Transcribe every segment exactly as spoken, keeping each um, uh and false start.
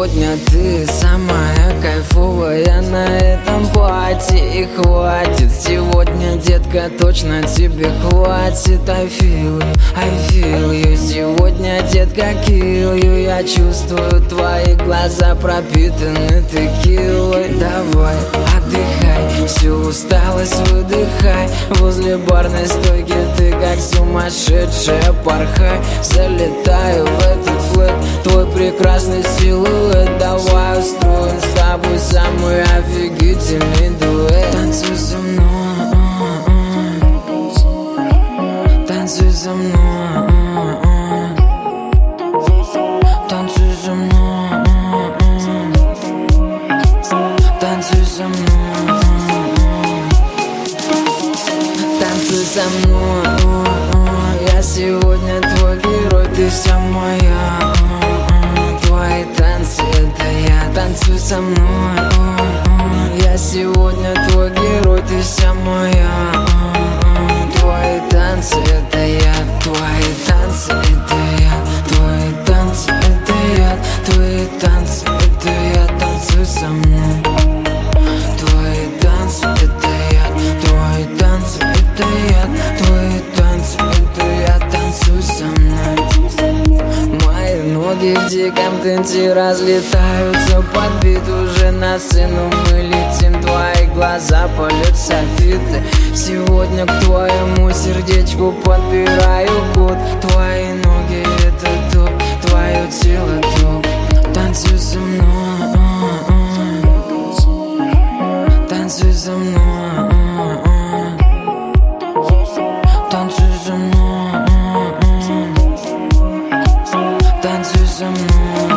Сегодня ты самая кайфовая на этом платье. И хватит сегодня, детка, точно тебе хватит. I feel you, I feel you. Сегодня, детка, kill you. Я чувствую, твои глаза пропитаны текилой. Давай, отдыхай, всю усталость выдыхай. Возле барной стойки ты как сумасшедшая порхай. Залетаю в этот флэт, твой прекрасный силуэт. Давай устроим с тобой самый офигительный дуэт. Танцуй со мной, танцуй со мной, танцуй со мной, танцуй со мной, танцуй со мной. Я сегодня твой герой, ты вся моя. Твои танцы — это я. Танцуй со мной. Я сегодня твой герой, ты вся моя. Твои танцы — это я. Твои танцы — это я. Твои танцы — это я. Твои танцы — это я. Танцуй со мной. Твои танцы — это я. Твои танцы — это я. Твои танцы — это я. Танцуй со мной. Мои ноги в диком танце разлетаются под бит. Уже на сцену мы летим. Твои глаза — полет софиты. Сегодня к твоему сердечку подбираю код. Твои ноги — это топ, твое тело топ. Танцуй со мной, танцуй со мной, танцуй со мной, танцуй со мной,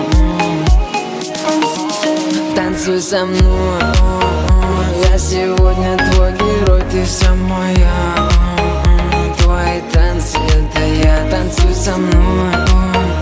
танцуй со мной. Я сегодня твой герой, ты вся моя. Твои танцы — это я. Танцуй со мной.